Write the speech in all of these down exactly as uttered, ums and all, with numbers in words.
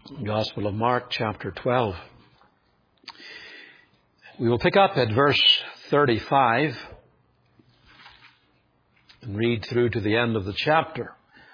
Gospel of Mark, chapter twelve. We will pick up at verse thirty-five and read through to the end of the chapter.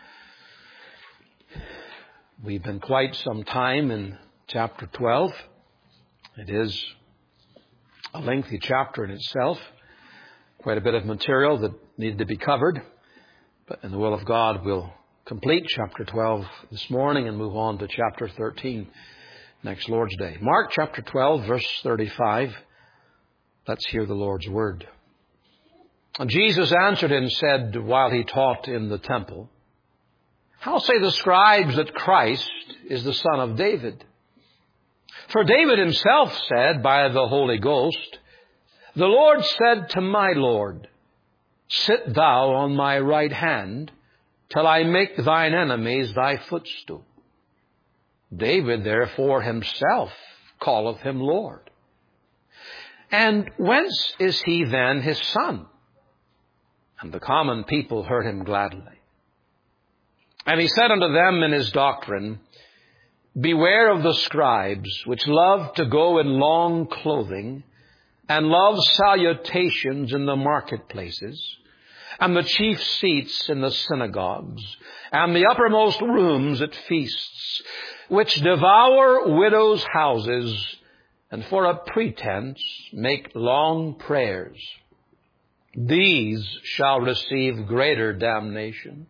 We've been quite some time in chapter twelve. It is a lengthy chapter in itself, quite a bit of material that needed to be covered, but in the will of God we'll complete chapter twelve this morning and move on to chapter thirteen next Lord's Day. Mark chapter twelve, verse thirty-five. Let's hear the Lord's word. And Jesus answered and said, while he taught in the temple, "How say the scribes that Christ is the son of David? For David himself said by the Holy Ghost, 'The Lord said to my Lord, sit thou on my right hand, till I make thine enemies thy footstool.' David therefore himself calleth him Lord. And whence is he then his son?" And the common people heard him gladly. And he said unto them in his doctrine, "Beware of the scribes, which love to go in long clothing, and love salutations in the marketplaces, and the chief seats in the synagogues, and the uppermost rooms at feasts, which devour widows' houses, and for a pretense make long prayers. These shall receive greater damnation."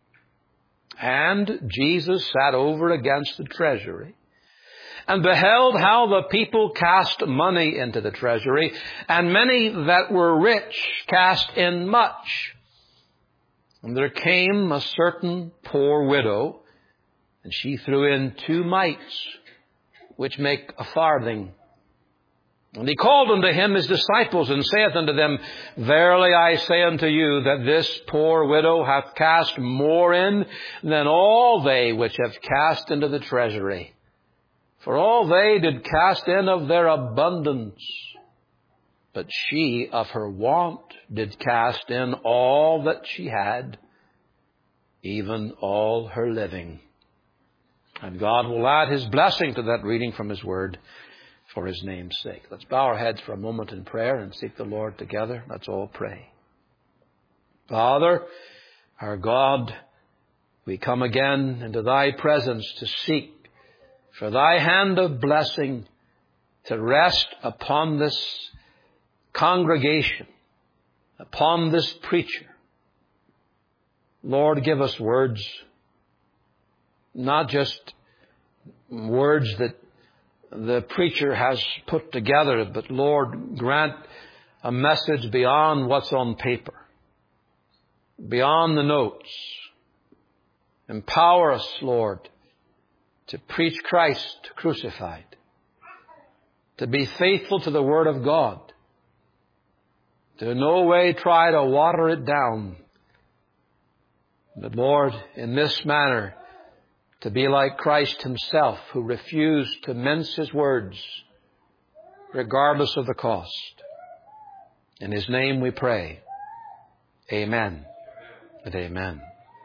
And Jesus sat over against the treasury, and beheld how the people cast money into the treasury, and many that were rich cast in much. And there came a certain poor widow, and she threw in two mites, which make a farthing. And he called unto him his disciples, and saith unto them, "Verily I say unto you, that this poor widow hath cast more in than all they which have cast into the treasury. For all they did cast in of their abundance, but she of her want did cast in all that she had, even all her living." And God will add his blessing to that reading from his word for his name's sake. Let's bow our heads for a moment in prayer and seek the Lord together. Let's all pray. Father, our God, we come again into thy presence to seek for thy hand of blessing to rest upon this congregation, upon this preacher. Lord, give us words, not just words that the preacher has put together, but Lord, grant a message beyond what's on paper, beyond the notes. Empower us, Lord, to preach Christ crucified, to be faithful to the Word of God, to in no way try to water it down, but Lord, in this manner, to be like Christ himself, who refused to mince his words, regardless of the cost. In his name we pray. Amen and amen.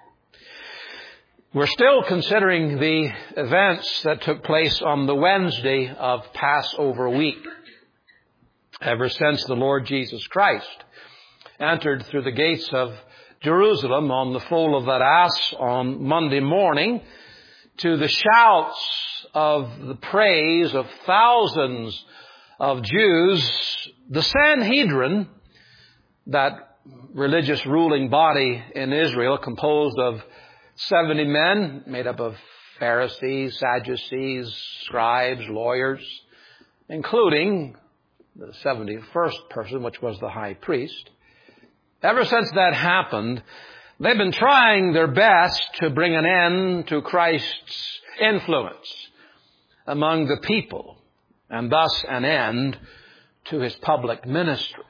We're still considering the events that took place on the Wednesday of Passover week, ever since the Lord Jesus Christ entered through the gates of Jerusalem on the foal of that ass on Monday morning, to the shouts of the praise of thousands of Jews. The Sanhedrin, that religious ruling body in Israel composed of seventy men, made up of Pharisees, Sadducees, scribes, lawyers, including the seventy-first person, which was the high priest. Ever since that happened, they've been trying their best to bring an end to Christ's influence among the people, and thus an end to his public ministry.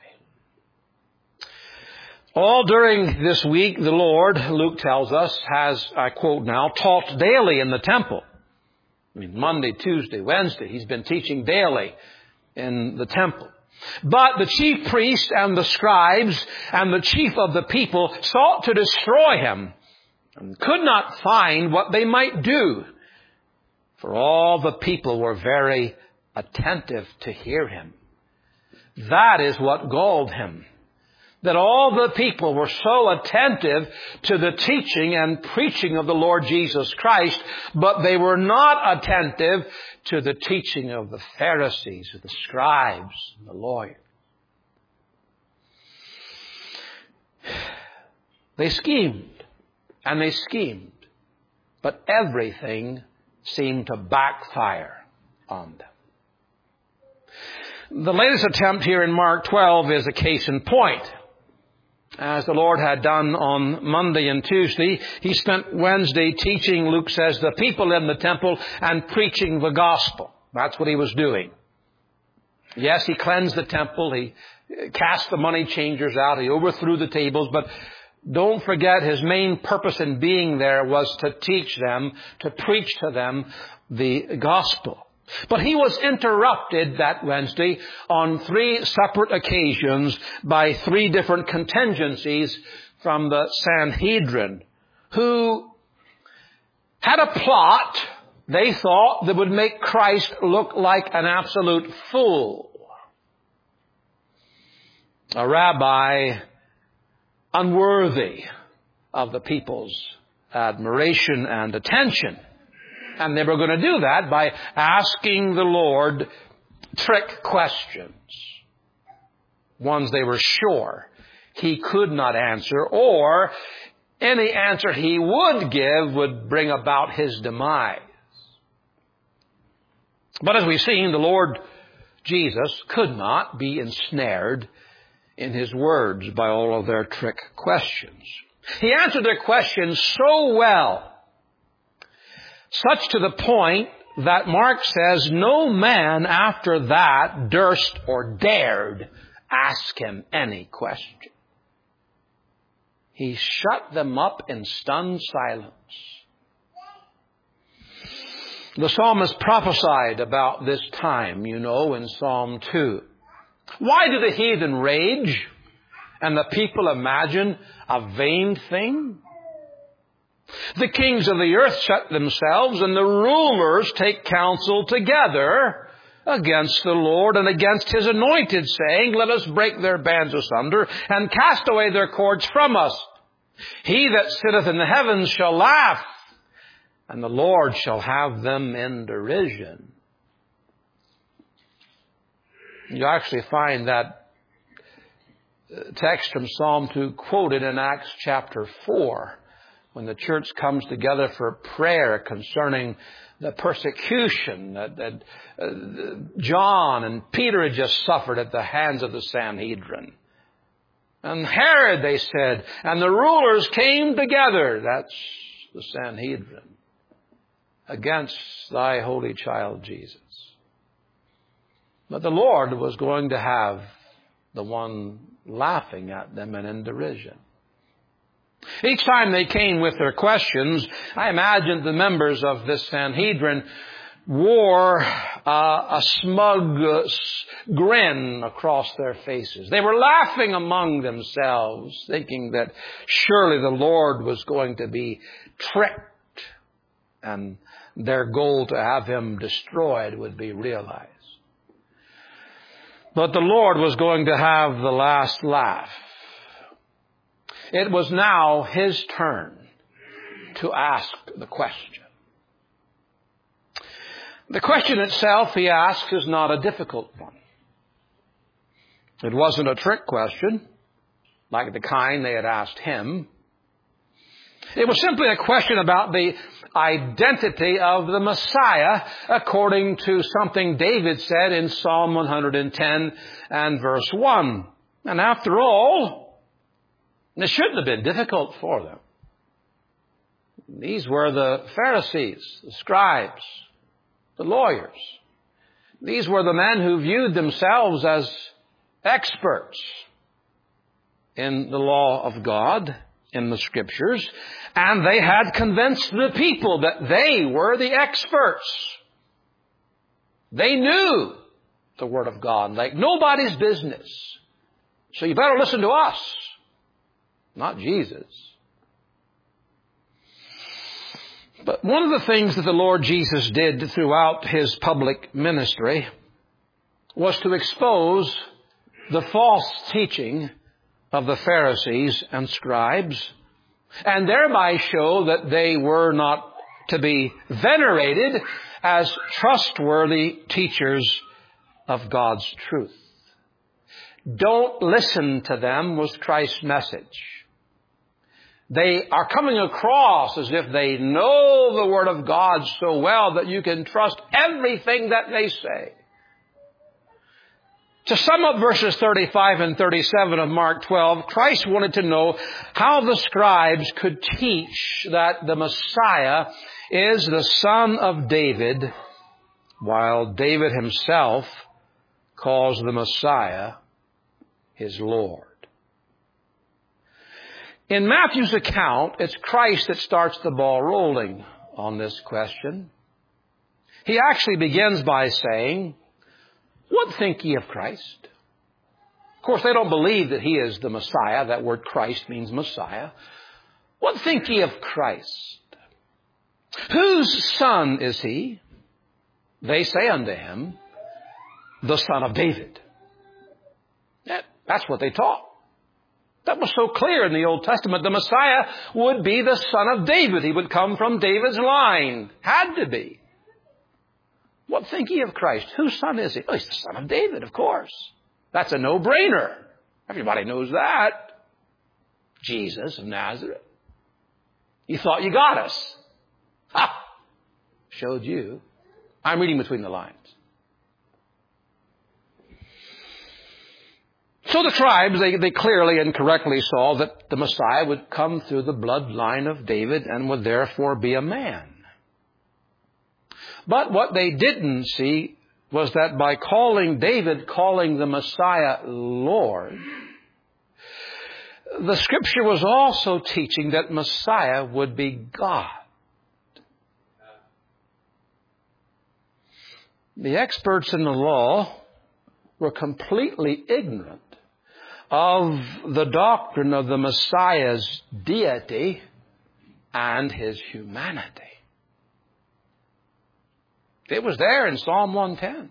All during this week, the Lord, Luke tells us, has, I quote now, taught daily in the temple. I mean, Monday, Tuesday, Wednesday, he's been teaching daily in the temple. But the chief priest and the scribes and the chief of the people sought to destroy him and could not find what they might do, For all the people were very attentive to hear him. That is what galled him. That all the people were so attentive to the teaching and preaching of the Lord Jesus Christ, but they were not attentive to the teaching of the Pharisees, the scribes, and the lawyers. They schemed, and they schemed, but everything seemed to backfire on them. The latest attempt here in Mark twelve is a case in point. As the Lord had done on Monday and Tuesday, he spent Wednesday teaching, Luke says, the people in the temple and preaching the gospel. That's what he was doing. Yes, he cleansed the temple. He cast the money changers out. He overthrew the tables. But don't forget, his main purpose in being there was to teach them, to preach to them the gospel. But he was interrupted that Wednesday on three separate occasions by three different contingencies from the Sanhedrin, who had a plot, they thought, that would make Christ look like an absolute fool. A rabbi unworthy of the people's admiration and attention. And they were going to do that by asking the Lord trick questions. Ones they were sure he could not answer, or any answer he would give would bring about his demise. But as we've seen, the Lord Jesus could not be ensnared in his words by all of their trick questions. He answered their questions so well, such to the point that Mark says no man after that durst or dared ask him any question. He shut them up in stunned silence. The psalmist prophesied about this time, you know, in Psalm two. Why do the heathen rage and the people imagine a vain thing? The kings of the earth shut themselves, and the rulers take counsel together against the Lord and against his anointed, saying, let us break their bands asunder and cast away their cords from us. He that sitteth in the heavens shall laugh, and the Lord shall have them in derision. You actually find that text from Psalm two quoted in Acts chapter four, when the church comes together for prayer concerning the persecution that, that uh, John and Peter had just suffered at the hands of the Sanhedrin. And Herod, they said, and the rulers came together, that's the Sanhedrin, against thy holy child Jesus. But the Lord was going to have the one laughing at them and in derision. Each time they came with their questions, I imagine the members of this Sanhedrin wore uh, a smug uh, grin across their faces. They were laughing among themselves, thinking that surely the Lord was going to be tricked and their goal to have him destroyed would be realized. But the Lord was going to have the last laugh. It was now his turn to ask the question. The question itself, he asks, is not a difficult one. It wasn't a trick question, like the kind they had asked him. It was simply a question about the identity of the Messiah, according to something David said in Psalm one hundred ten and verse one. And after all, it shouldn't have been difficult for them. These were the Pharisees, the scribes, the lawyers. These were the men who viewed themselves as experts in the law of God, in the Scriptures, and they had convinced the people that they were the experts. They knew the Word of God like nobody's business. So you better listen to us, not Jesus. But one of the things that the Lord Jesus did throughout his public ministry was to expose the false teaching of the Pharisees and scribes, and thereby show that they were not to be venerated as trustworthy teachers of God's truth. Don't listen to them was Christ's message. They are coming across as if they know the Word of God so well that you can trust everything that they say. To sum up verses thirty-five and thirty-seven of Mark twelve, Christ wanted to know how the scribes could teach that the Messiah is the son of David, while David himself calls the Messiah his Lord. In Matthew's account, it's Christ that starts the ball rolling on this question. He actually begins by saying, "What think ye of Christ?" Of course, they don't believe that he is the Messiah. That word Christ means Messiah. "What think ye of Christ? Whose son is he?" They say unto him, "The son of David." That's what they taught. That was so clear in the Old Testament. The Messiah would be the son of David. He would come from David's line. Had to be. "What think ye of Christ? Whose son is he?" "Oh, he's the son of David, of course." That's a no-brainer. Everybody knows that. Jesus of Nazareth. You thought you got us. Ha! Showed you. I'm reading between the lines. So the tribes, they, they clearly and correctly saw that the Messiah would come through the bloodline of David and would therefore be a man. But what they didn't see was that by calling David, calling the Messiah Lord, the Scripture was also teaching that Messiah would be God. The experts in the law were completely ignorant of the doctrine of the Messiah's deity and his humanity. It was there in Psalm one ten.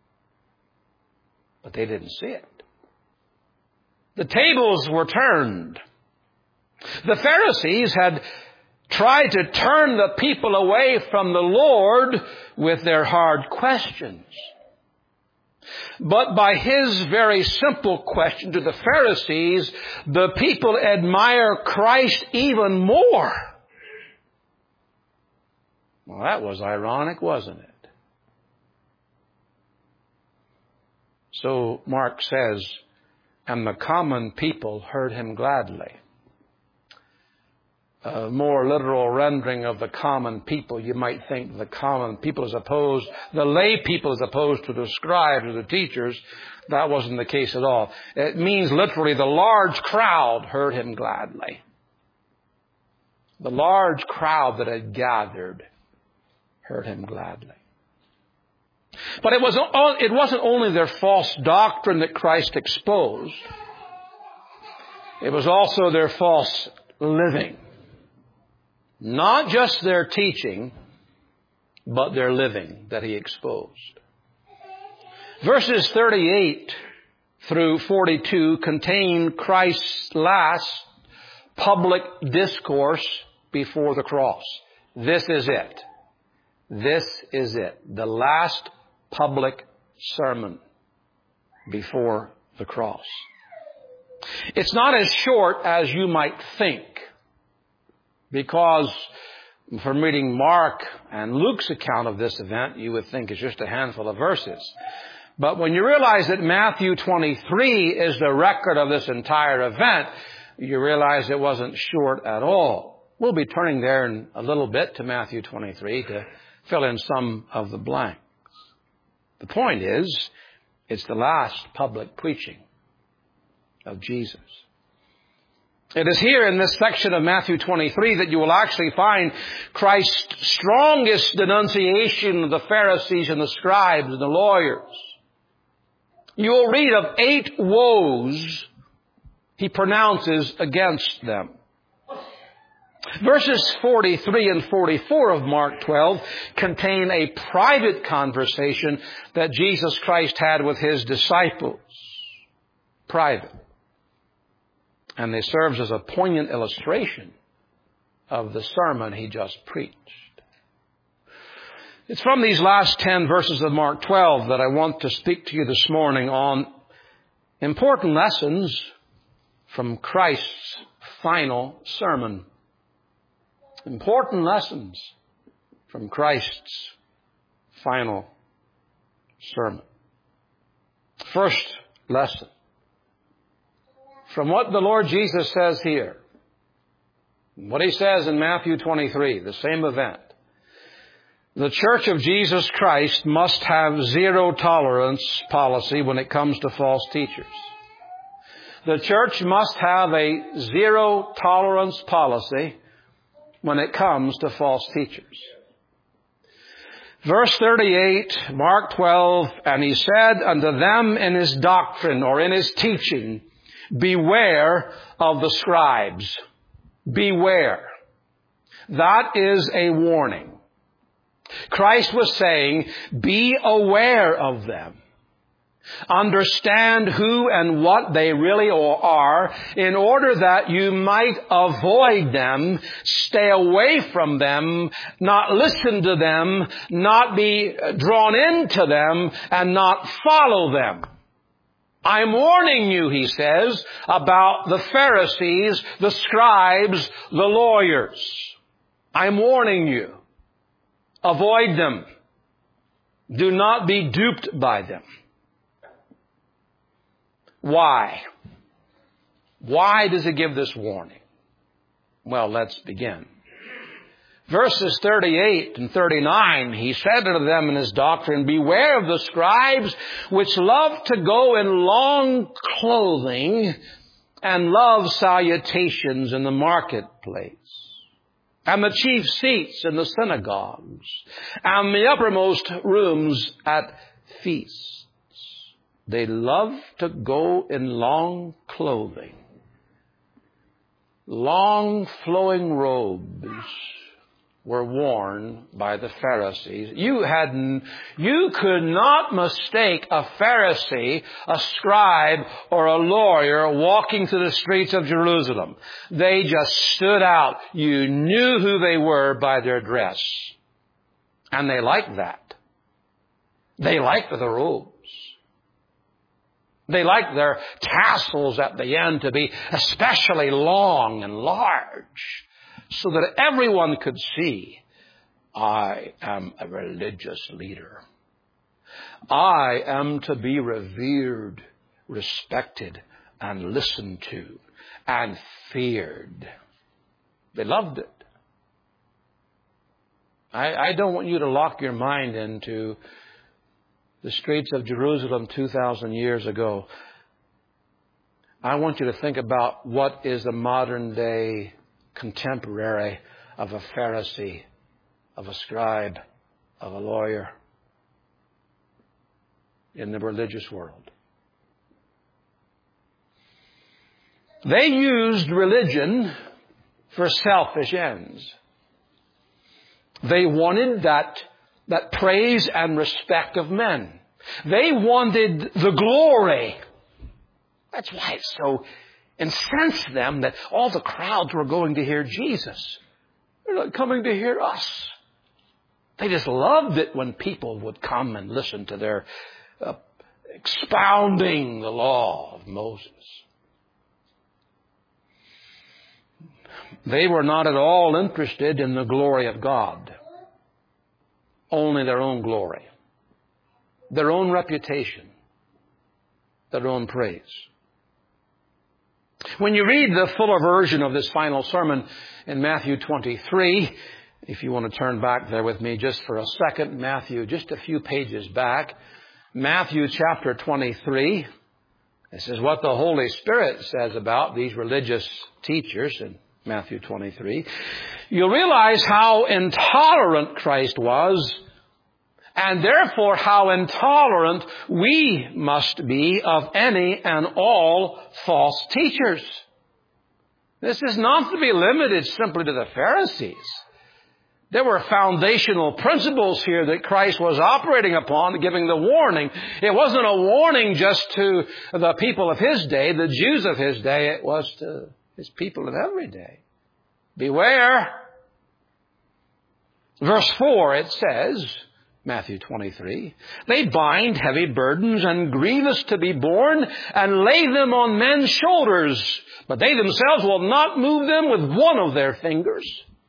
But they didn't see it. The tables were turned. The Pharisees had tried to turn the people away from the Lord with their hard questions. But by his very simple question to the Pharisees, the people admire Christ even more. Well, that was ironic, wasn't it? So Mark says, "And the common people heard him gladly." A more literal rendering of the common people, you might think the common people as opposed, the lay people as opposed to the scribes or the teachers. That wasn't the case at all. It means literally the large crowd heard him gladly. The large crowd that had gathered heard him gladly. But it wasn't, it wasn't only their false doctrine that Christ exposed. It was also their false living. Not just their teaching, but their living that he exposed. Verses thirty-eight through forty-two contain Christ's last public discourse before the cross. This is it. This is it. The last public sermon before the cross. It's not as short as you might think, because from reading Mark and Luke's account of this event, you would think it's just a handful of verses. But when you realize that Matthew twenty-three is the record of this entire event, you realize it wasn't short at all. We'll be turning there in a little bit to Matthew twenty-three to fill in some of the blanks. The point is, it's the last public preaching of Jesus. It is here in this section of Matthew twenty-three that you will actually find Christ's strongest denunciation of the Pharisees and the scribes and the lawyers. You will read of eight woes he pronounces against them. Verses forty-three and forty-four of Mark twelve contain a private conversation that Jesus Christ had with His disciples. Private. And they serve as a poignant illustration of the sermon He just preached. It's from these last ten verses of Mark twelve that I want to speak to you this morning on important lessons from Christ's final sermon. Important lessons from Christ's final sermon. First lesson. From what the Lord Jesus says here, what He says in Matthew twenty-three, the same event. The Church of Jesus Christ must have zero tolerance policy when it comes to false teachers. The church must have a zero tolerance policy when it comes to false teachers. Verse thirty-eight, Mark twelve, and He said unto them in His doctrine, or in His teaching, beware of the scribes. Beware. That is a warning. Christ was saying, be aware of them. Understand who and what they really are in order that you might avoid them, stay away from them, not listen to them, not be drawn into them, and not follow them. I'm warning you, He says, about the Pharisees, the scribes, the lawyers. I'm warning you. Avoid them. Do not be duped by them. Why? Why does He give this warning? Well, let's begin. Verses thirty-eight and thirty-nine, He said unto them in His doctrine, beware of the scribes which love to go in long clothing and love salutations in the marketplace, and the chief seats in the synagogues, and the uppermost rooms at feasts. They love to go in long clothing, long flowing robes were worn by the Pharisees. You hadn't, you could not mistake a Pharisee, a scribe, or a lawyer walking through the streets of Jerusalem. They just stood out. You knew who they were by their dress. And they liked that. They liked the robes. They liked their tassels at the end to be especially long and large, so that everyone could see, I am a religious leader. I am to be revered, respected, and listened to, and feared. They loved it. I, I don't want you to lock your mind into the streets of Jerusalem two thousand years ago. I want you to think about what is the modern day contemporary of a Pharisee, of a scribe, of a lawyer in the religious world. They used religion for selfish ends. They wanted that, that praise and respect of men. They wanted the glory. That's why it so incensed them that all the crowds were going to hear Jesus. They're not coming to hear us. They just loved it when people would come and listen to their uh, expounding the law of Moses. They were not at all interested in the glory of God. Only their own glory. Their own reputation. Their own praise. When you read the fuller version of this final sermon in Matthew twenty-three, if you want to turn back there with me just for a second, Matthew, just a few pages back, Matthew chapter twenty-three, this is what the Holy Spirit says about these religious teachers in Matthew twenty-three. You'll realize how intolerant Christ was, and therefore how intolerant we must be of any and all false teachers. This is not to be limited simply to the Pharisees. There were foundational principles here that Christ was operating upon, giving the warning. It wasn't a warning just to the people of His day, the Jews of His day. It was to His people of every day. Beware. Verse four, it says, Matthew twenty-three, they bind heavy burdens and grievous to be borne and lay them on men's shoulders, but they themselves will not move them with one of their fingers.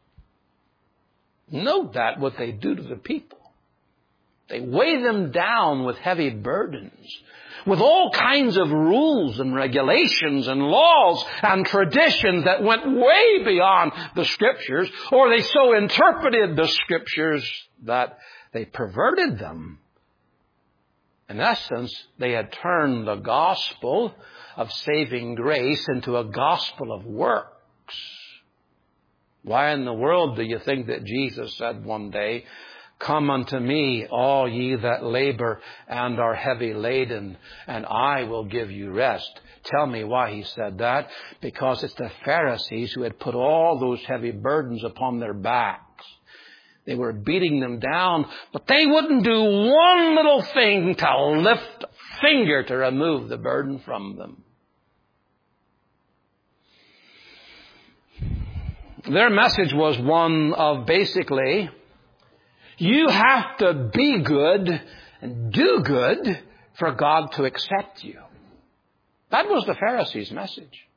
Note that, what they do to the people. They weigh them down with heavy burdens, with all kinds of rules and regulations and laws and traditions that went way beyond the Scriptures, or they so interpreted the Scriptures that they perverted them. In essence, they had turned the gospel of saving grace into a gospel of works. Why in the world do you think that Jesus said one day, come unto me, all ye that labor and are heavy laden, and I will give you rest. Tell me why He said that. Because it's the Pharisees who had put all those heavy burdens upon their backs. They were beating them down, but they wouldn't do one little thing to lift a finger to remove the burden from them. Their message was one of basically, you have to be good and do good for God to accept you. That was the Pharisees' message.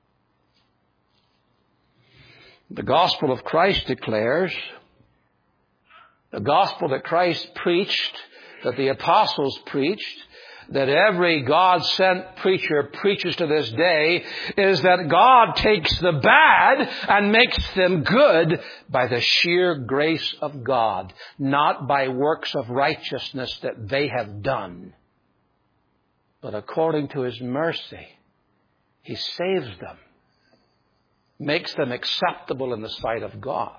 The gospel of Christ declares, the gospel that Christ preached, that the apostles preached, that every God-sent preacher preaches to this day, is that God takes the bad and makes them good by the sheer grace of God, not by works of righteousness that they have done. But according to His mercy, He saves them, makes them acceptable in the sight of God.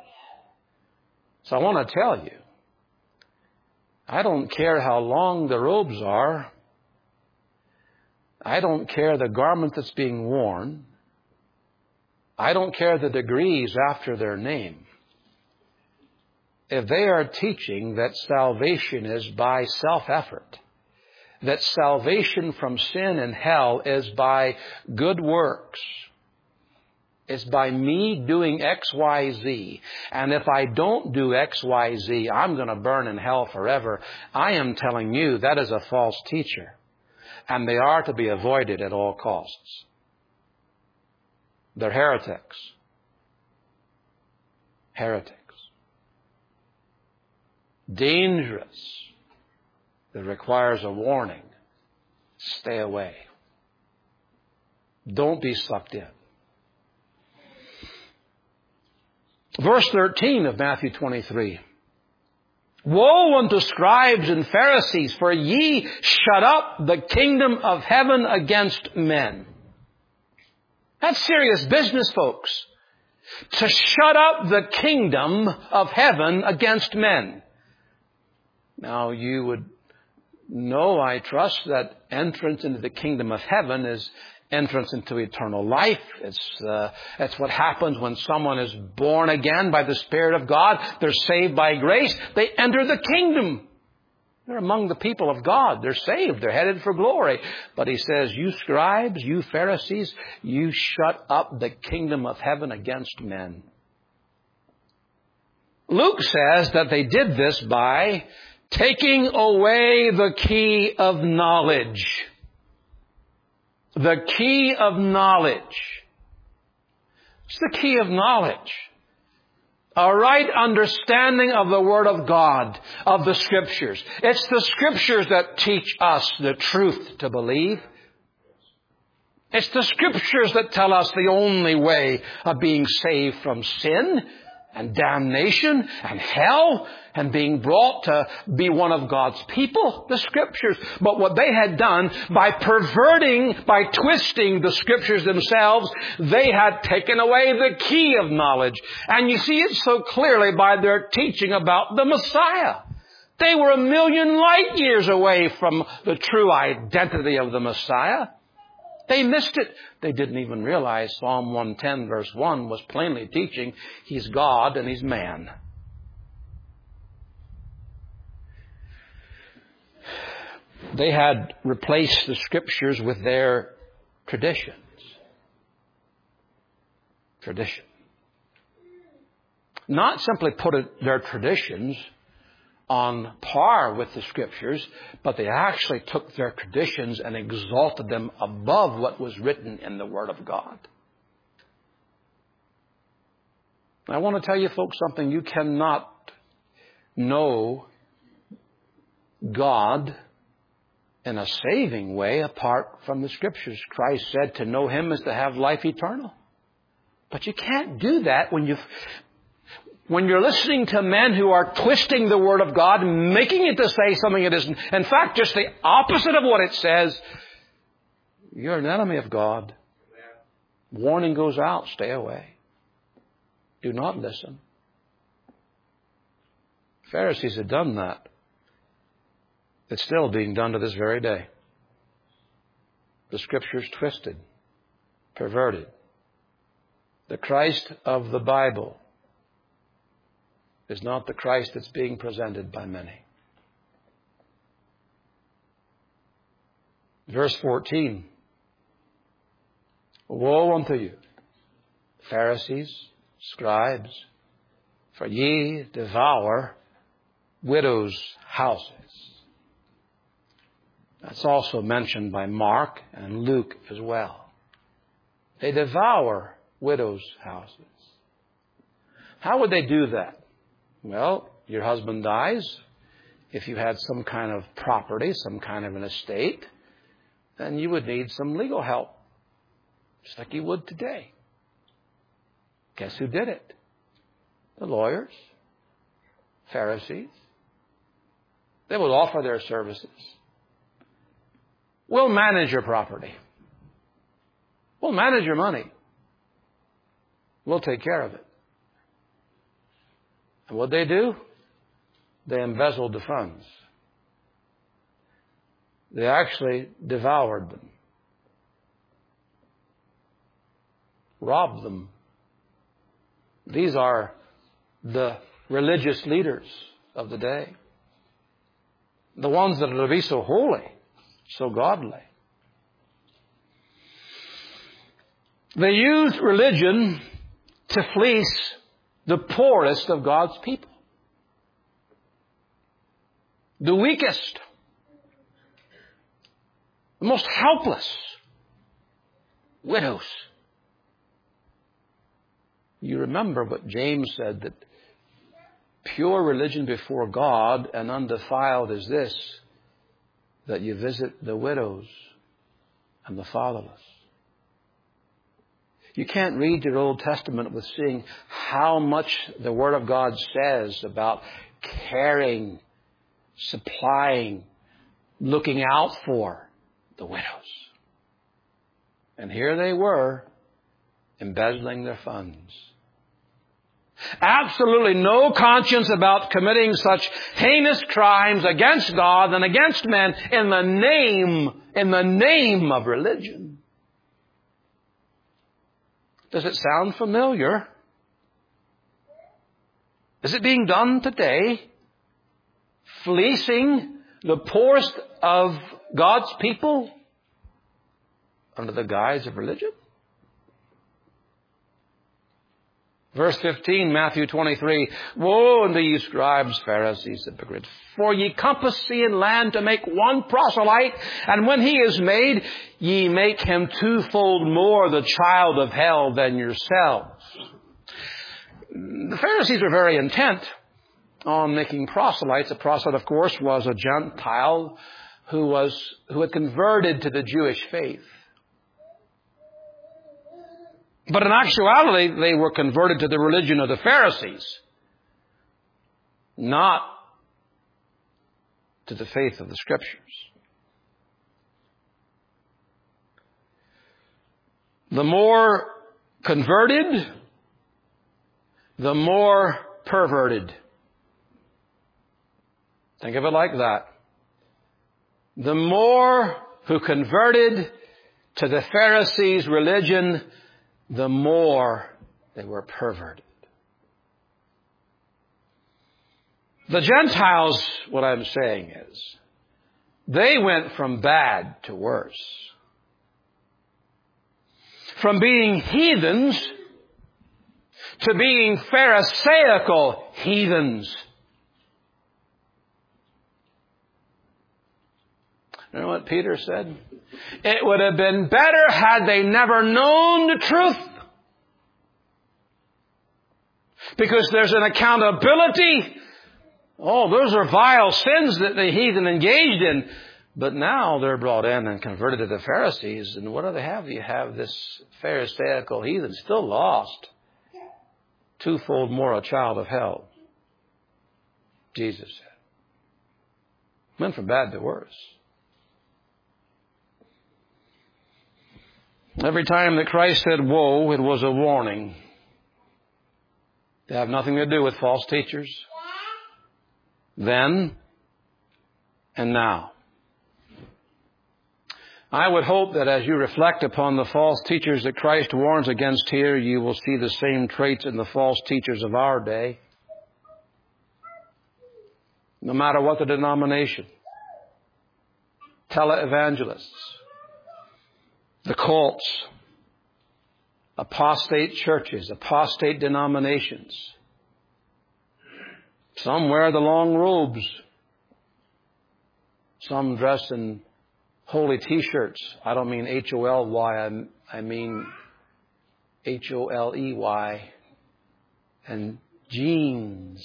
So I want to tell you, I don't care how long the robes are. I don't care the garment that's being worn. I don't care the degrees after their name. If they are teaching that salvation is by self-effort, that salvation from sin and hell is by good works, it's by me doing X, Y, Z. And if I don't do X, Y, Z, I'm going to burn in hell forever. I am telling you that is a false teacher. And they are to be avoided at all costs. They're heretics. Heretics. Dangerous. That requires a warning. Stay away. Don't be sucked in. Verse thirteen of Matthew twenty-three. Woe unto scribes and Pharisees, for ye shut up the kingdom of heaven against men. That's serious business, folks. To shut up the kingdom of heaven against men. Now you would know, I trust, that entrance into the kingdom of heaven is entrance into eternal life. It's, uh, it's what happens when someone is born again by the Spirit of God. They're saved by grace. They enter the kingdom. They're among the people of God. They're saved. They're headed for glory. But He says, you scribes, you Pharisees, you shut up the kingdom of heaven against men. Luke says that they did this by taking away the key of knowledge. The key of knowledge. It's the key of knowledge. A right understanding of the Word of God, of the Scriptures. It's the Scriptures that teach us the truth to believe. It's the Scriptures that tell us the only way of being saved from sin and damnation and hell and being brought to be one of God's people, the Scriptures. But what they had done, by perverting, by twisting the Scriptures themselves, they had taken away the key of knowledge. And you see it so clearly by their teaching about the Messiah. They were a million light years away from the true identity of the Messiah. They missed it. They didn't even realize Psalm one ten verse one was plainly teaching He's God and He's man. They had replaced the Scriptures with their traditions. Tradition. Not simply put it, their traditions on par with the Scriptures, but they actually took their traditions and exalted them above what was written in the Word of God. I want to tell you folks something. You cannot know God in a saving way apart from the Scriptures. Christ said to know Him is to have life eternal. But you can't do that when you when you're listening to men who are twisting the Word of God and making it to say something it isn't. In fact, just the opposite of what it says. You're an enemy of God. Warning goes out. Stay away. Do not listen. Pharisees had done that. It's still being done to this very day. The Scriptures twisted, perverted. The Christ of the Bible is not the Christ that's being presented by many. Verse fourteen. Woe unto you, Pharisees, scribes, for ye devour widows' houses. That's also mentioned by Mark and Luke as well. They devour widows' houses. How would they do that? Well, your husband dies. If you had some kind of property, some kind of an estate, then you would need some legal help, just like you would today. Guess who did it? The lawyers, Pharisees. They would offer their services. We'll manage your property. We'll manage your money. We'll take care of it. And what they do? They embezzled the funds. They actually devoured them. Robbed them. These are the religious leaders of the day. The ones that are to be so holy, so godly. They used religion to fleece the poorest of God's people. The weakest. The most helpless. Widows. You remember what James said, that pure religion before God and undefiled is this, that you visit the widows and the fatherless. You can't read your Old Testament with seeing how much the Word of God says about caring, supplying, looking out for the widows. And here they were, embezzling their funds. Absolutely no conscience about committing such heinous crimes against God and against men in the name, in the name of religion. Does it sound familiar? Is it being done today? Fleecing the poorest of God's people under the guise of religion? Verse fifteen, Matthew twenty-three, woe unto you, scribes, Pharisees, hypocrites, for ye compass sea and land to make one proselyte, and when he is made, ye make him twofold more the child of hell than yourselves. The Pharisees were very intent on making proselytes. A proselyte, of course, was a Gentile who was who had converted to the Jewish faith. But in actuality, they were converted to the religion of the Pharisees, not to the faith of the Scriptures. The more converted, the more perverted. Think of it like that. The more who converted to the Pharisees' religion, the more they were perverted. The Gentiles, what I'm saying is, they went from bad to worse. From being heathens to being Pharisaical heathens. You know what Peter said? It would have been better had they never known the truth. Because there's an accountability. Oh, those are vile sins that the heathen engaged in. But now they're brought in and converted to the Pharisees. And what do they have? You have this Pharisaical heathen still lost. Twofold more a child of hell. Jesus said. Went from bad to worse. Every time that Christ said woe, it was a warning. They have nothing to do with false teachers. Then and now. I would hope that as you reflect upon the false teachers that Christ warns against here, you will see the same traits in the false teachers of our day. No matter what the denomination. Televangelists. The cults. Apostate churches. Apostate denominations. Some wear the long robes. Some dress in holy T-shirts. I don't mean H O L Y. I mean H O L E Y. And jeans.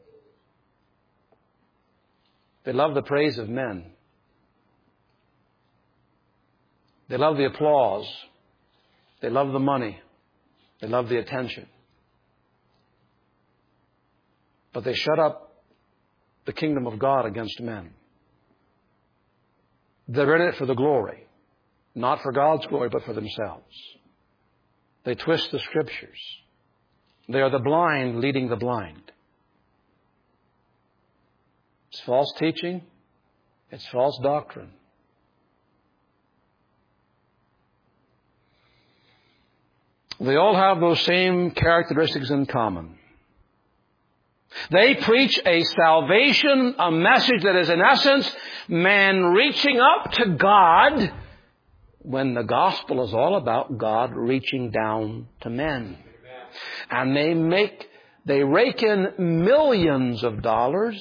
They love the praise of men. They love the applause. They love the money. They love the attention. But they shut up the kingdom of God against men. They're in it for the glory. Not for God's glory, but for themselves. They twist the Scriptures. They are the blind leading the blind. It's false teaching. It's false doctrine. They all have those same characteristics in common. They preach a salvation, a message that is in essence man reaching up to God, when the gospel is all about God reaching down to men. And they make, they rake in millions of dollars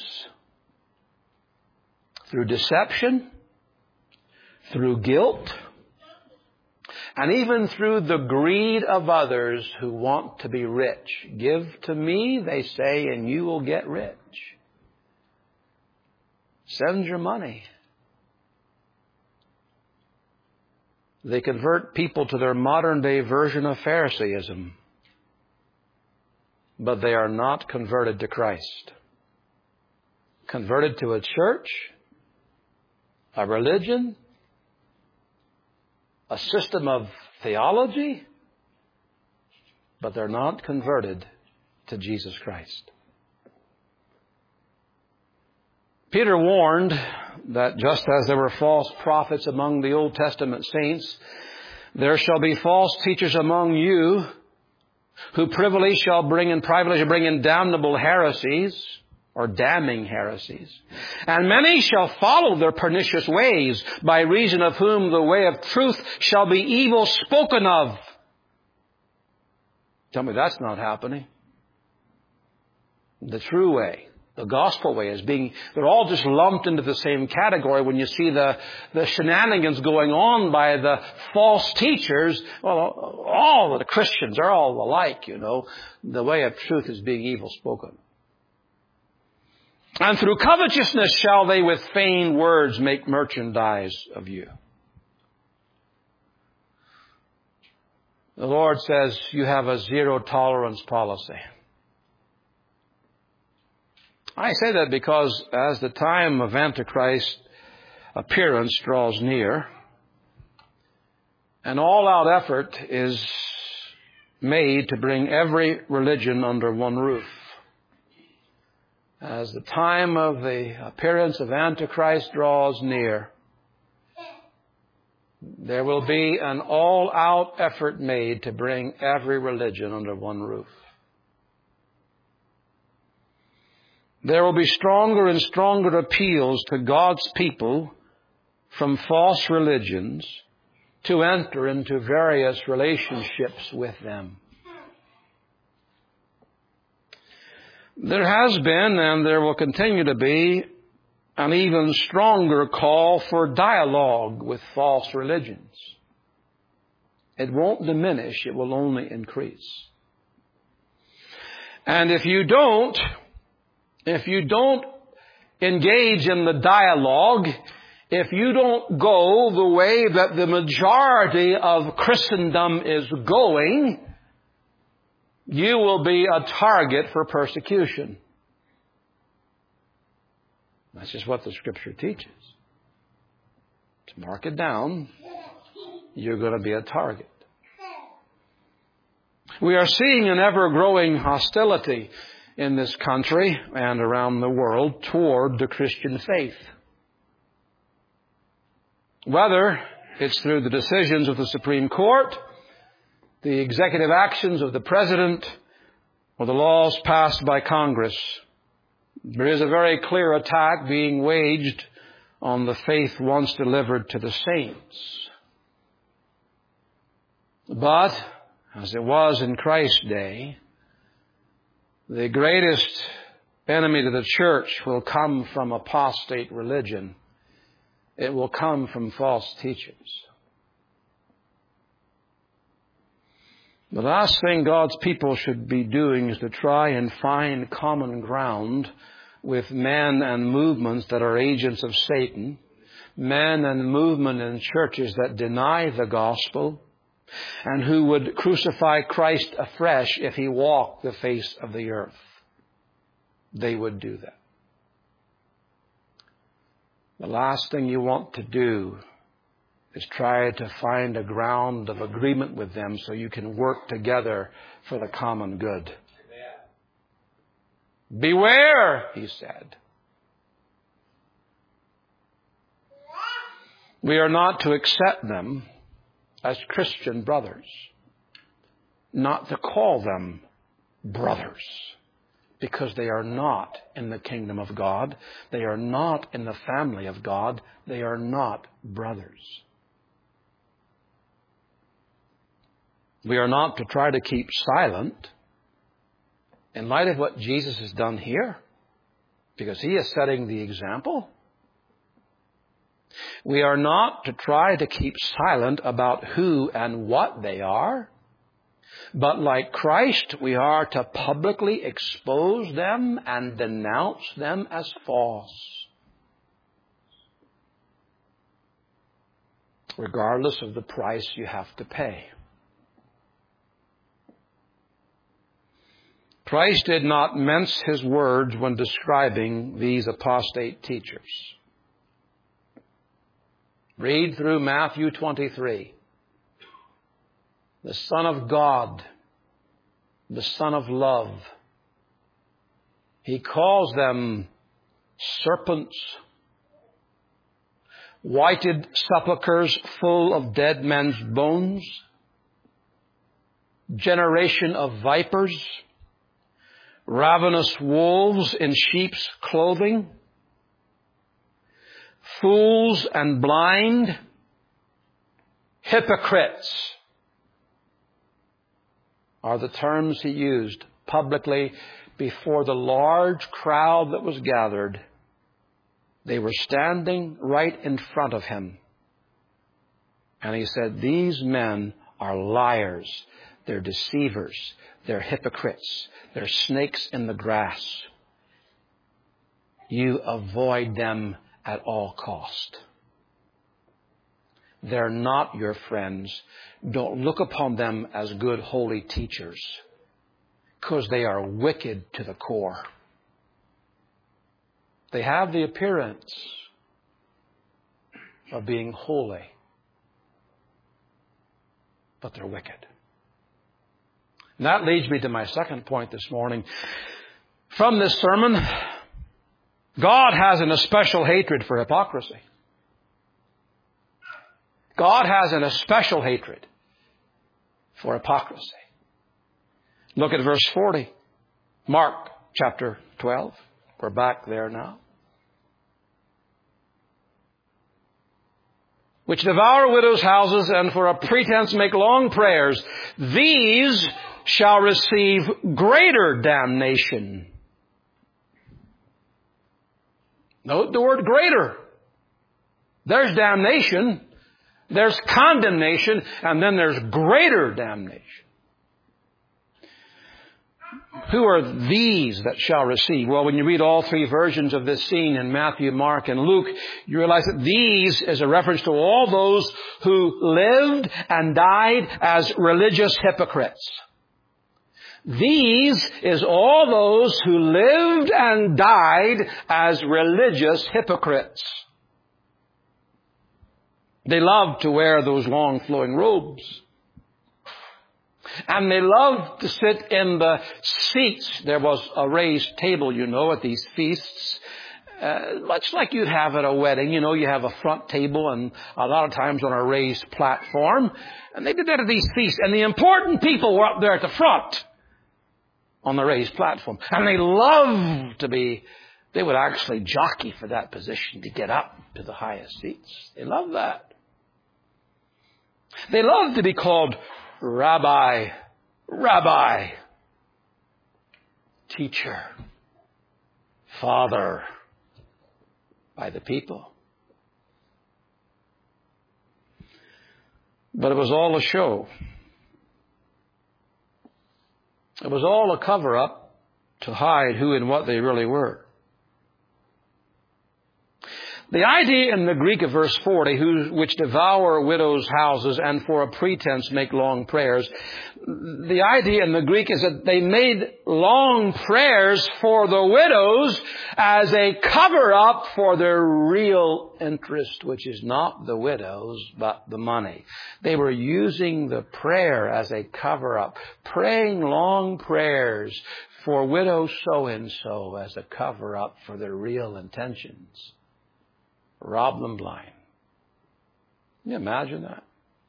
through deception, through guilt, and even through the greed of others who want to be rich. Give to me, they say, and you will get rich. Send your money. They convert people to their modern day version of Pharisaism. But they are not converted to Christ. Converted to a church, a religion, a system of theology, but they're not converted to Jesus Christ. Peter warned that just as there were false prophets among the Old Testament saints, there shall be false teachers among you who privily shall bring in, privately shall bring in damnable heresies, or damning heresies. And many shall follow their pernicious ways, by reason of whom the way of truth shall be evil spoken of. Tell me that's not happening. The true way, the gospel way is being, they're all just lumped into the same category when you see the, the shenanigans going on by the false teachers. Well, all the Christians are all alike, you know. The way of truth is being evil spoken. And through covetousness shall they with feigned words make merchandise of you. The Lord says you have a zero tolerance policy. I say that because as the time of Antichrist appearance draws near, an all-out effort is made to bring every religion under one roof. As the time of the appearance of Antichrist draws near, There will be an all-out effort made to bring every religion under one roof. There will be stronger and stronger appeals to God's people from false religions to enter into various relationships with them. There has been, and there will continue to be, an even stronger call for dialogue with false religions. It won't diminish, it will only increase. And if you don't, if you don't engage in the dialogue, if you don't go the way that the majority of Christendom is going, you will be a target for persecution. That's just what the Scripture teaches. To mark it down, you're going to be a target. We are seeing an ever-growing hostility in this country and around the world toward the Christian faith. Whether it's through the decisions of the Supreme Court, the executive actions of the President, or the laws passed by Congress, there is a very clear attack being waged on the faith once delivered to the saints. But, as it was in Christ's day, the greatest enemy to the church will come from apostate religion. It will come from false teachers. The last thing God's people should be doing is to try and find common ground with men and movements that are agents of Satan, men and movement in churches that deny the gospel, and who would crucify Christ afresh if he walked the face of the earth. They would do that. The last thing you want to do is try to find a ground of agreement with them so you can work together for the common good. Beware, he said. We are not to accept them as Christian brothers, not to call them brothers, because they are not in the kingdom of God. They are not in the family of God. They are not brothers. We are not to try to keep silent in light of what Jesus has done here, because he is setting the example. We are not to try to keep silent about who and what they are, but like Christ, we are to publicly expose them and denounce them as false, regardless of the price you have to pay. Christ did not mince his words when describing these apostate teachers. Read through Matthew twenty-three. The Son of God, the Son of love. He calls them serpents, whited sepulchres full of dead men's bones, generation of vipers, ravenous wolves in sheep's clothing, fools and blind, hypocrites are the terms he used publicly before the large crowd that was gathered. They were standing right in front of him. And he said, these men are liars. They're deceivers. They're hypocrites. They're snakes in the grass. You avoid them at all cost. They're not your friends. Don't look upon them as good, holy teachers, because they are wicked to the core. They have the appearance of being holy, but they're wicked. And that leads me to my second point this morning. From this sermon, God has an especial hatred for hypocrisy. God has an especial hatred for hypocrisy. Look at verse forty. Mark chapter twelve. We're back there now. Which devour widows' houses and for a pretense make long prayers. These shall receive greater damnation. Note the word greater. There's damnation, there's condemnation, and then there's greater damnation. Who are these that shall receive? Well, when you read all three versions of this scene in Matthew, Mark, and Luke, you realize that these is a reference to all those who lived and died as religious hypocrites. These is all those who lived and died as religious hypocrites. They loved to wear those long flowing robes. And they loved to sit in the seats. There was a raised table, you know, at these feasts. Uh, much like you'd have at a wedding. You know, you have a front table and a lot of times on a raised platform. And they did that at these feasts. And the important people were up there at the front on the raised platform. And they loved to be, they would actually jockey for that position to get up to the highest seats. They loved that. They loved to be called Rabbi, Rabbi, teacher, father by the people. But it was all a show. It was all a cover-up to hide who and what they really were. The idea in the Greek of verse forty, who, which devour widows' houses and for a pretense make long prayers, the idea in the Greek is that they made long prayers for the widows as a cover-up for their real interest, which is not the widows, but the money. They were using the prayer as a cover-up, praying long prayers for widow so-and-so as a cover-up for their real intentions. Rob them blind. Can you imagine that?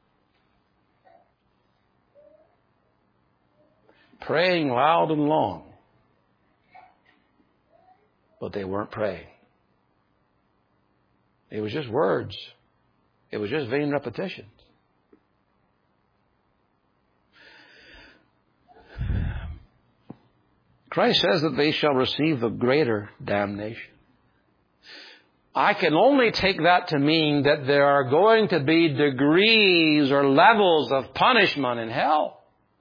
Praying loud and long. But they weren't praying. It was just words. It was just vain repetitions. Christ says that they shall receive the greater damnation. I can only take that to mean that there are going to be degrees or levels of punishment in hell.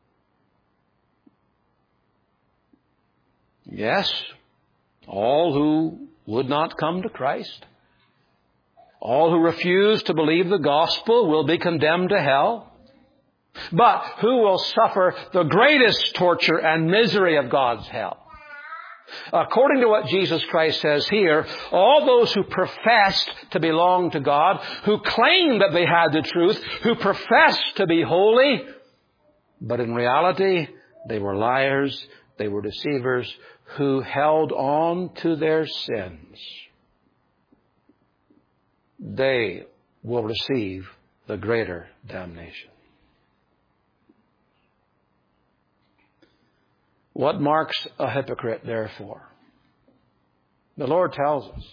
Yes, all who would not come to Christ, all who refuse to believe the gospel will be condemned to hell. But who will suffer the greatest torture and misery of God's hell? According to what Jesus Christ says here, all those who professed to belong to God, who claimed that they had the truth, who professed to be holy, but in reality, they were liars, they were deceivers, who held on to their sins, they will receive the greater damnation. What marks a hypocrite, therefore? The Lord tells us.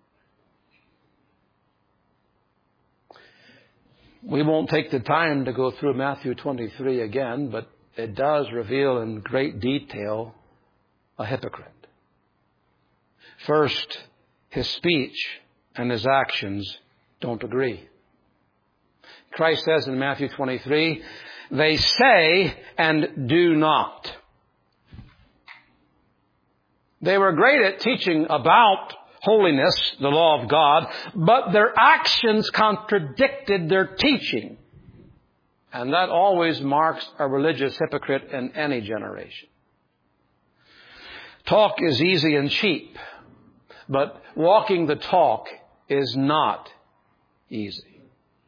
We won't take the time to go through Matthew twenty-three again, but it does reveal in great detail a hypocrite. First, his speech and his actions don't agree. Christ says in Matthew twenty-three, they say and do not. They were great at teaching about holiness, the law of God, but their actions contradicted their teaching. And that always marks a religious hypocrite in any generation. Talk is easy and cheap, but walking the talk is not easy.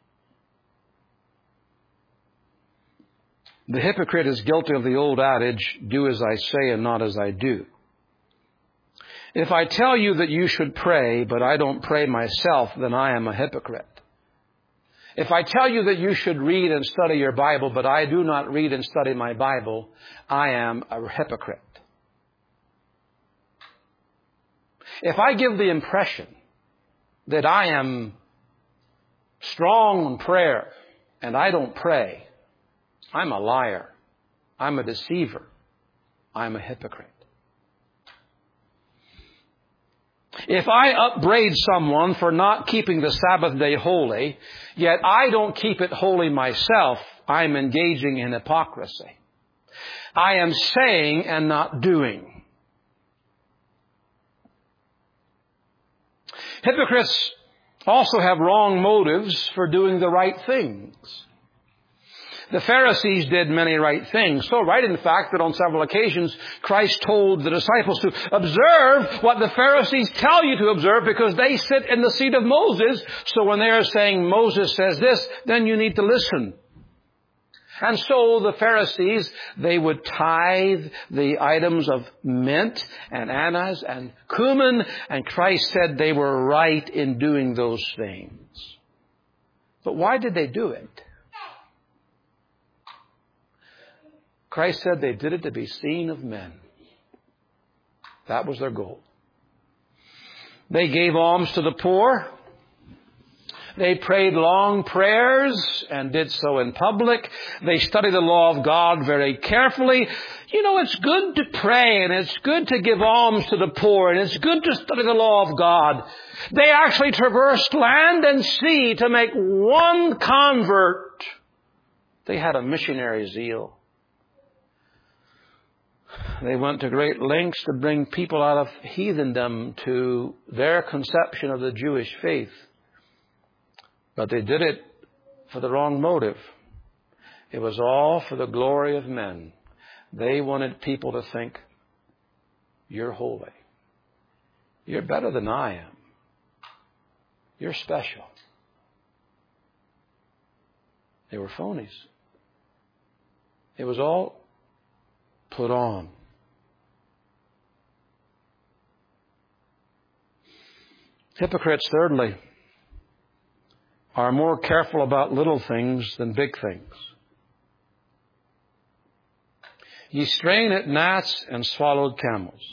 The hypocrite is guilty of the old adage, do as I say and not as I do. If I tell you that you should pray, but I don't pray myself, then I am a hypocrite. If I tell you that you should read and study your Bible, but I do not read and study my Bible, I am a hypocrite. If I give the impression that I am strong in prayer and I don't pray, I'm a liar. I'm a deceiver. I'm a hypocrite. If I upbraid someone for not keeping the Sabbath day holy, yet I don't keep it holy myself, I'm engaging in hypocrisy. I am saying and not doing. Hypocrites also have wrong motives for doing the right things. The Pharisees did many right things. So right, in fact, that on several occasions, Christ told the disciples to observe what the Pharisees tell you to observe because they sit in the seat of Moses. So when they are saying Moses says this, then you need to listen. And so the Pharisees, they would tithe the items of mint and anise and cumin, and Christ said they were right in doing those things. But why did they do it? Christ said they did it to be seen of men. That was their goal. They gave alms to the poor. They prayed long prayers and did so in public. They studied the law of God very carefully. You know, it's good to pray and it's good to give alms to the poor and it's good to study the law of God. They actually traversed land and sea to make one convert. They had a missionary zeal. They went to great lengths to bring people out of heathendom to their conception of the Jewish faith. But they did it for the wrong motive. It was all for the glory of men. They wanted people to think, you're holy. You're better than I am. You're special. They were phonies. It was all put on. Hypocrites, thirdly, are more careful about little things than big things. Ye strain at gnats and swallowed camels.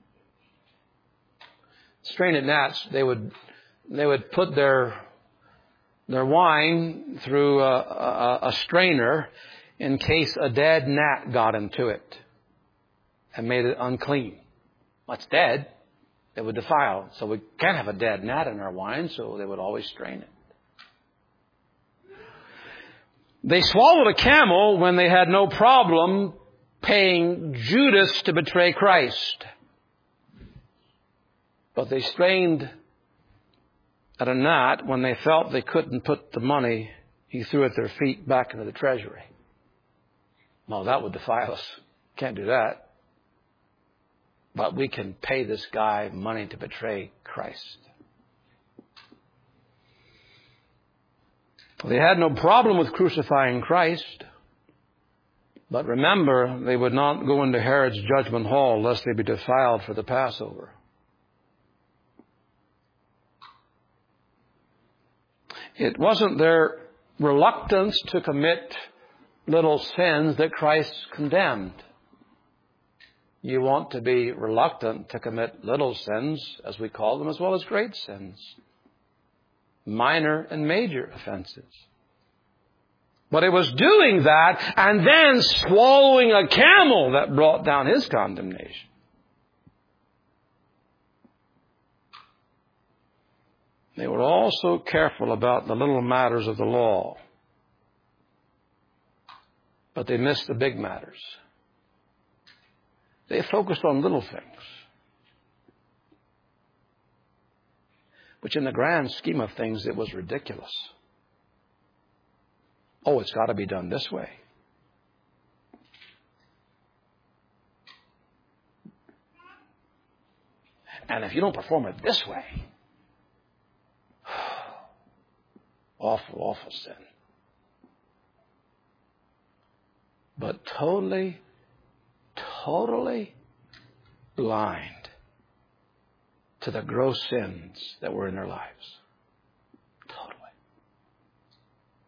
Strain at gnats, they would they would put their their wine through a, a, a strainer in case a dead gnat got into it and made it unclean. Well, it's dead. It would defile. So we can't have a dead gnat in our wine, so they would always strain it. They swallowed a camel when they had no problem paying Judas to betray Christ. But they strained at a gnat when they felt they couldn't put the money he threw at their feet back into the treasury. No, that would defile us. Can't do that. But we can pay this guy money to betray Christ. They had no problem with crucifying Christ. But remember, they would not go into Herod's judgment hall lest they be defiled for the Passover. It wasn't their reluctance to commit little sins that Christ condemned. You want to be reluctant to commit little sins, as we call them, as well as great sins. Minor and major offenses. But it was doing that and then swallowing a camel that brought down his condemnation. They were also careful about the little matters of the law. But they missed the big matters. They focused on little things, which in the grand scheme of things, it was ridiculous. Oh, it's got to be done this way. And if you don't perform it this way, awful, awful sin. But totally, totally blind to the gross sins that were in their lives. Totally.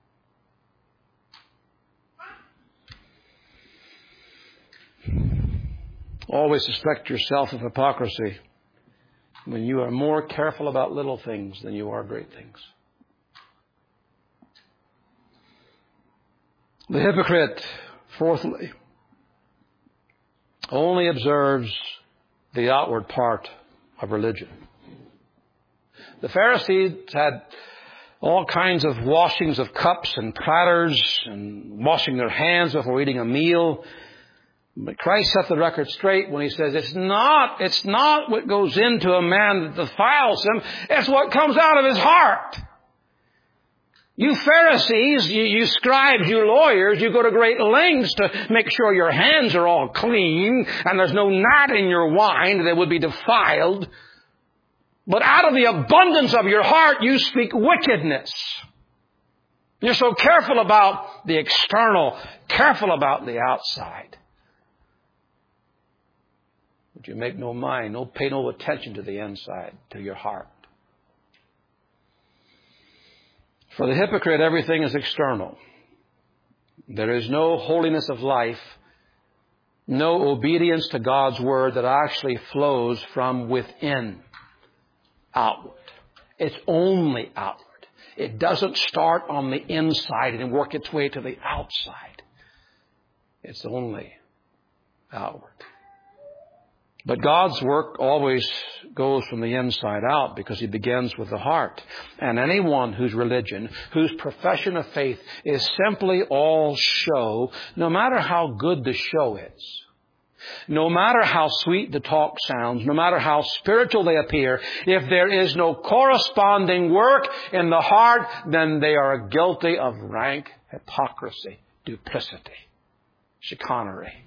Always suspect yourself of hypocrisy when you are more careful about little things than you are great things. The hypocrite, fourthly, only observes the outward part of religion. The Pharisees had all kinds of washings of cups and platters and washing their hands before eating a meal. But Christ set the record straight when He says, it's not, it's not what goes into a man that defiles him, it's what comes out of his heart. You Pharisees, you, you scribes, you lawyers, you go to great lengths to make sure your hands are all clean and there's no gnat in your wine that would be defiled. But out of the abundance of your heart, you speak wickedness. You're so careful about the external, careful about the outside. But you make no mind, no pay no attention to the inside, to your heart. For the hypocrite, everything is external. There is no holiness of life, no obedience to God's Word that actually flows from within outward. It's only outward. It doesn't start on the inside and work its way to the outside. It's only outward. But God's work always goes from the inside out because He begins with the heart. And anyone whose religion, whose profession of faith is simply all show, no matter how good the show is, no matter how sweet the talk sounds, no matter how spiritual they appear, if there is no corresponding work in the heart, then they are guilty of rank hypocrisy, duplicity, chicanery.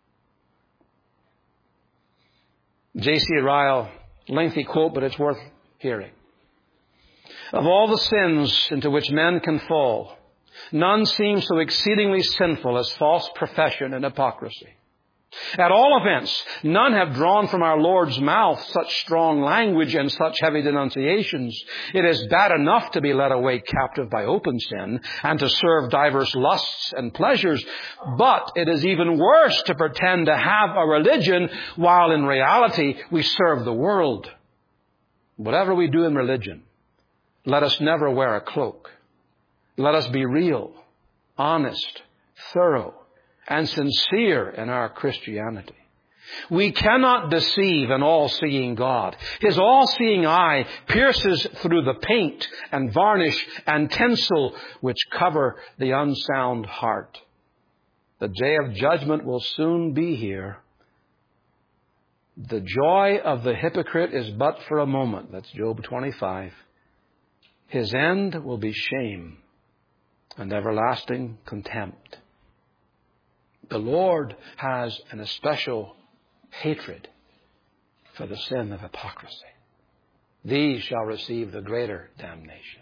J C Ryle, lengthy quote, but it's worth hearing. Of all the sins into which men can fall, none seems so exceedingly sinful as false profession and hypocrisy. At all events, none have drawn from our Lord's mouth such strong language and such heavy denunciations. It is bad enough to be led away captive by open sin and to serve diverse lusts and pleasures, but it is even worse to pretend to have a religion while in reality we serve the world. Whatever we do in religion, let us never wear a cloak. Let us be real, honest, thorough, and sincere in our Christianity. We cannot deceive an all-seeing God. His all-seeing eye pierces through the paint and varnish and tinsel which cover the unsound heart. The day of judgment will soon be here. The joy of the hypocrite is but for a moment. That's Job twenty-five. His end will be shame and everlasting contempt. The Lord has an especial hatred for the sin of hypocrisy. These shall receive the greater damnation.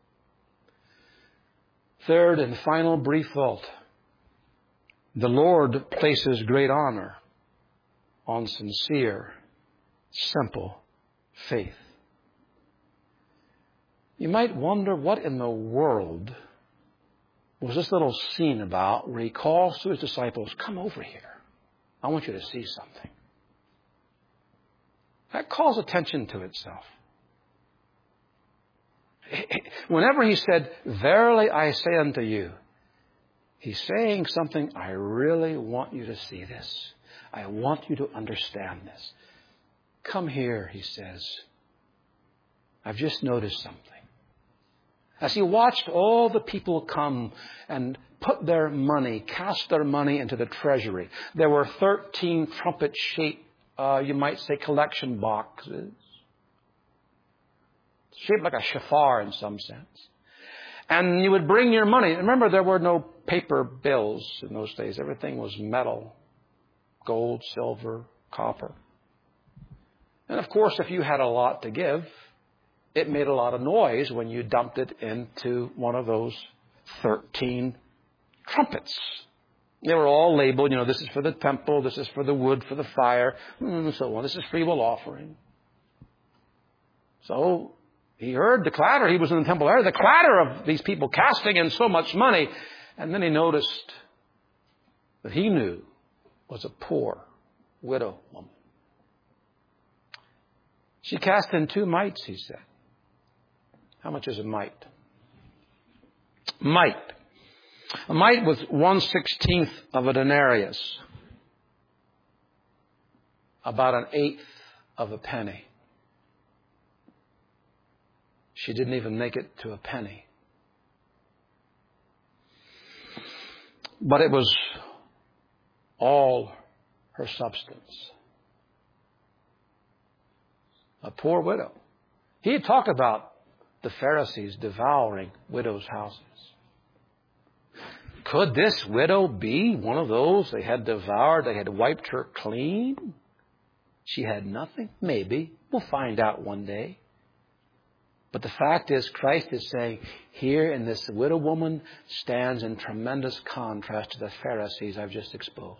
Third and final brief thought. The Lord places great honor on sincere, simple faith. You might wonder what in the world was this little scene about where He calls to His disciples, come over here. I want you to see something. That calls attention to itself. Whenever He said, verily I say unto you, He's saying something, I really want you to see this. I want you to understand this. Come here, He says. I've just noticed something. As He watched all the people come and put their money, cast their money into the treasury, there were thirteen trumpet-shaped, uh, you might say, collection boxes. Shaped like a shofar in some sense. And you would bring your money. Remember, there were no paper bills in those days. Everything was metal, gold, silver, copper. And of course, if you had a lot to give, it made a lot of noise when you dumped it into one of those thirteen trumpets. They were all labeled, you know, this is for the temple, this is for the wood, for the fire, and so on. This is free will offering. So he heard the clatter. He was in the temple area, the clatter of these people casting in so much money. And then he noticed that he knew was a poor widow woman. She cast in two mites, he said. How much is a mite? Mite. A mite was one sixteenth of a denarius. About an eighth of a penny. She didn't even make it to a penny. But it was all her substance. A poor widow. He had talked about the Pharisees devouring widows' houses. Could this widow be one of those they had devoured? They had wiped her clean? She had nothing? Maybe. We'll find out one day. But the fact is, Christ is saying, here in this widow woman stands in tremendous contrast to the Pharisees I've just exposed.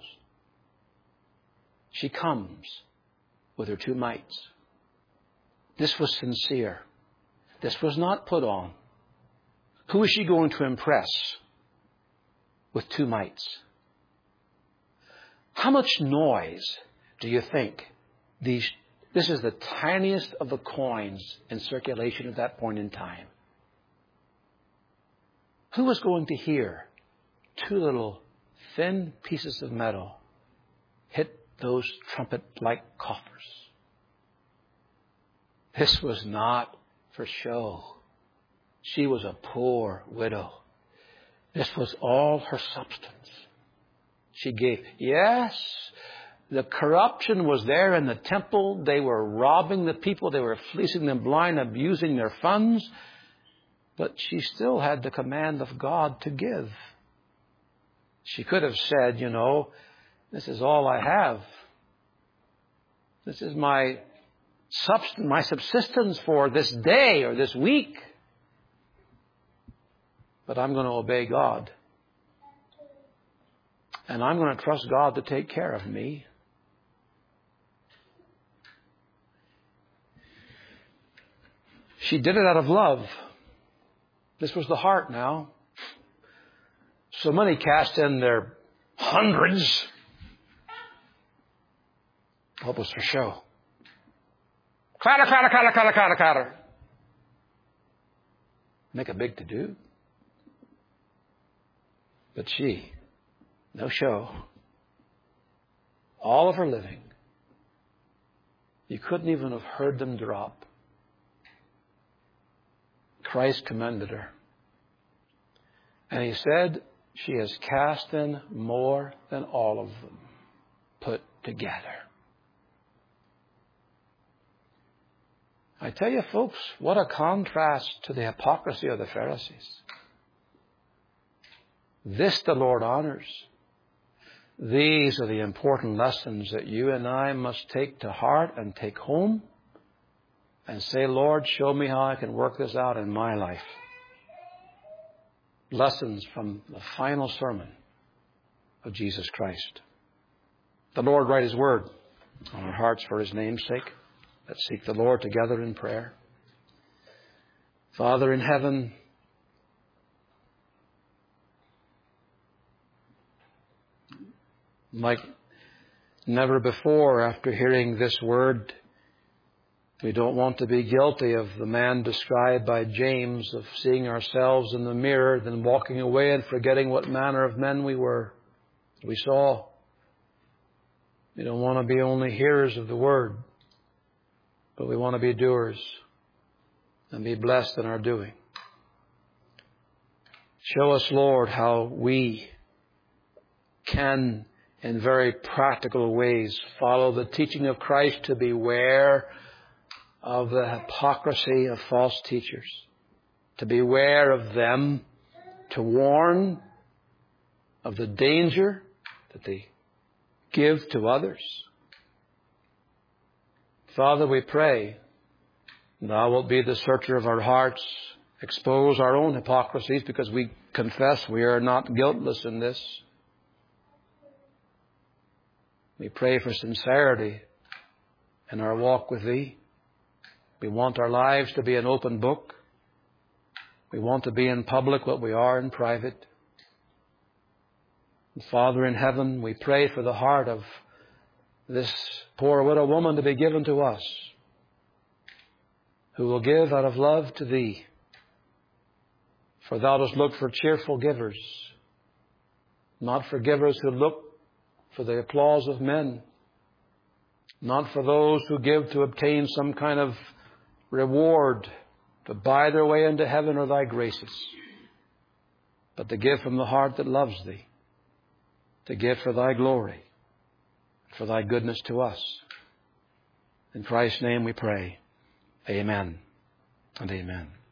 She comes with her two mites. This was sincere. This was not put on. Who is she going to impress with two mites? How much noise do you think these... This is the tiniest of the coins in circulation at that point in time. Who was going to hear two little thin pieces of metal hit those trumpet-like coffers? This was not for show. She was a poor widow. This was all her substance. She gave, yes, the corruption was there in the temple. They were robbing the people. They were fleecing them blind, abusing their funds. But she still had the command of God to give. She could have said, you know, this is all I have. This is my substance, my subsistence for this day or this week. But I'm going to obey God. And I'm going to trust God to take care of me. She did it out of love. This was the heart now. So many cast in their hundreds. What was for show? Clatter, clatter, clatter, clatter, clatter, clatter. Make a big to-do. But she, no show. All of her living. You couldn't even have heard them drop. Christ commended her. And he said, she has cast in more than all of them put together. I tell you, folks, what a contrast to the hypocrisy of the Pharisees. This the Lord honors. These are the important lessons that you and I must take to heart and take home and say, Lord, show me how I can work this out in my life. Lessons from the final sermon of Jesus Christ. The Lord write His word on our hearts for His name's sake. Let's seek the Lord together in prayer. Father in heaven, like never before after hearing this word, we don't want to be guilty of the man described by James of seeing ourselves in the mirror, then walking away and forgetting what manner of men we were, we saw. We don't want to be only hearers of the word, but we want to be doers and be blessed in our doing. Show us, Lord, how we can, in very practical ways, follow the teaching of Christ to beware of the hypocrisy of false teachers, to beware of them, to warn of the danger that they give to others. Father, we pray, Thou wilt be the searcher of our hearts, expose our own hypocrisies, because we confess we are not guiltless in this. We pray for sincerity in our walk with Thee. We want our lives to be an open book. We want to be in public what we are in private. And Father in heaven, we pray for the heart of this poor widow woman to be given to us, who will give out of love to Thee. For Thou dost look for cheerful givers, not for givers who look for the applause of men, not for those who give to obtain some kind of reward, to buy their way into heaven or Thy graces, but to give from the heart that loves Thee, to give for Thy glory, for Thy goodness to us. In Christ's name we pray. Amen and amen.